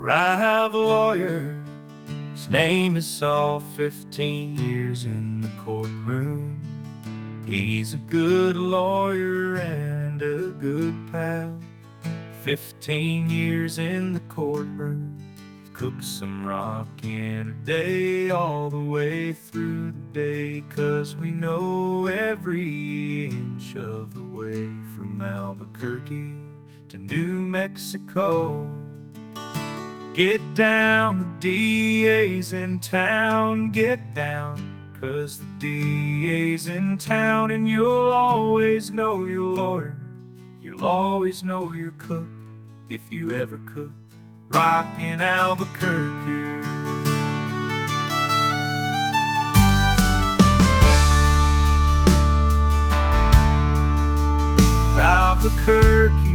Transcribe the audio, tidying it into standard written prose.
I have a lawyer, his name is Saul, 15 years in the courtroom. He's a good lawyer and a good pal. 15 years in the courtroom. Cook some rock in a day, all the way through the day, 'cause we know every inch of the way from Albuquerque to New Mexico. Get down, the DA's in town, get down, 'cause the DA's in town, and you'll always know your lawyer, you'll always know your cook, if you ever cook rock in Albuquerque. Albuquerque